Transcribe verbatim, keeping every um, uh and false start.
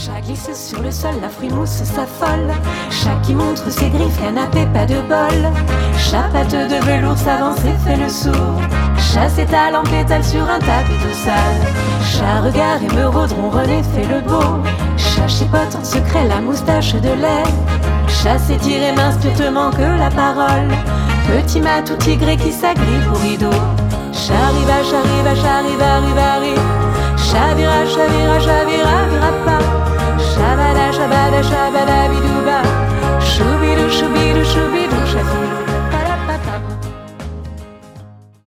Chat glisse sur le sol, la fruit-mousse s'affole. Chat qui montre ses griffes, canapé, pas de bol. Chat pâteux de velours s'avance et fait le sourd. Chat s'étale en pétale sur un tapis tout sale. Chat regarde émeraude, ronronne et fait le beau. Chat chipote en secret la moustache de lait. Chat s'étire et mince te manque la parole. Petit matou tigré qui s'agrippe au rideau. Chat riva, chat riva, chat riva, riva, riva. Chavira, chavira, chavira, vira pas. Chabada, chabada, chabada, bidouba. Choubidou, choubidou, choubidou.